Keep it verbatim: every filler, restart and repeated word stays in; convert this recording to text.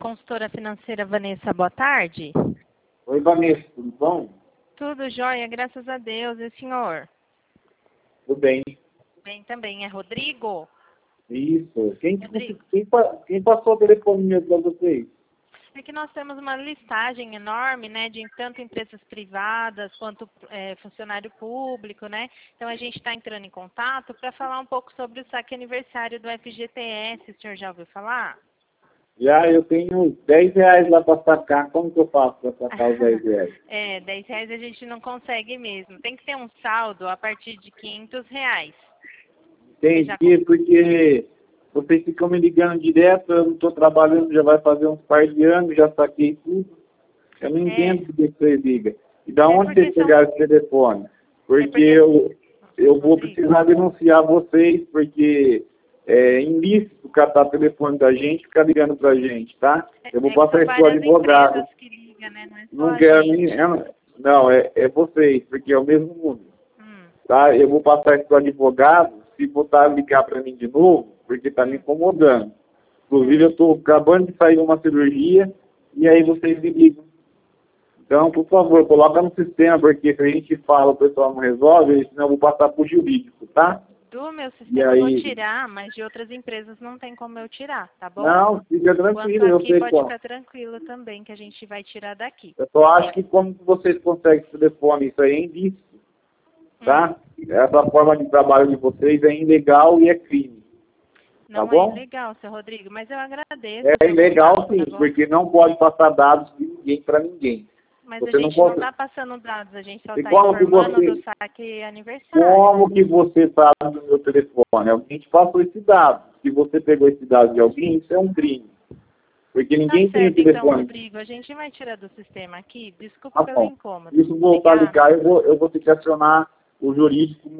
consultora financeira Vanessa, boa tarde. Oi, Vanessa, tudo bom? Tudo jóia, graças a Deus. E o senhor? Tudo bem. Bem também. É Rodrigo? Isso. Quem, Rodrigo. quem, quem passou o telefone mesmo para vocês? É que nós temos uma listagem enorme, né, de tanto empresas privadas quanto é, funcionário público, né? Então a gente está entrando em contato para falar um pouco sobre o saque aniversário do F G T S. O senhor já ouviu falar? Já, eu tenho dez reais lá para sacar. Como que eu faço para sacar os dez reais? É, dez reais a gente não consegue mesmo. Tem que ter um saldo a partir de quinhentos reais. Entendi, porque vocês ficam me ligando direto, eu não estou trabalhando, já vai fazer uns par de anos, já saquei tudo. Eu não É. entendo por que vocês ligam. E da É onde porque vocês são- pegaram esse telefone? Porque, É porque- eu, eu vou Rodrigo. precisar denunciar vocês, porque é ilícito catar o telefone da gente e ficar ligando pra gente, tá? Eu vou É que passar são isso pro várias advogado. empresas que ligam, né? Não é só Não a quero gente. nem. eu- Não, é, é vocês, porque é o mesmo número. Hum. Tá? Eu vou passar isso pro advogado, se botar a ligar para mim de novo, porque está me incomodando. Inclusive, eu estou acabando de sair de uma cirurgia, e aí vocês me ligam. Então, por favor, coloca no sistema, porque se a gente fala, o pessoal não resolve, senão eu vou passar para o jurídico, tá? Do meu E sistema eu vou aí? tirar, mas de outras empresas não tem como eu tirar, tá bom? Não, fica Quanto tranquilo, eu aqui sei pode qual. ficar tranquilo também, que a gente vai tirar daqui. Eu só acho que como que vocês conseguem esse telefone, isso aí é indício, tá? Essa forma de trabalho de vocês é ilegal e é crime. Não Tá bom? é legal, seu Rodrigo, mas eu agradeço. É o seu ilegal contato, sim, tá bom? porque não pode passar dados de ninguém para ninguém. Mas Você a não gente não pode. está passando dados, a gente só E está como que informando você, do saque aniversário. como que você sabe do meu telefone? Alguém te passou esse dado. Se você pegou esse dado de alguém, isso é um crime. Porque Tá ninguém tem o certo, então, telefone. Rodrigo, a gente vai tirar do sistema aqui. Desculpa Tá pelo bom. incômodo. Isso voltar a Obrigada. ligar, eu vou, eu vou ter que acionar o jurídico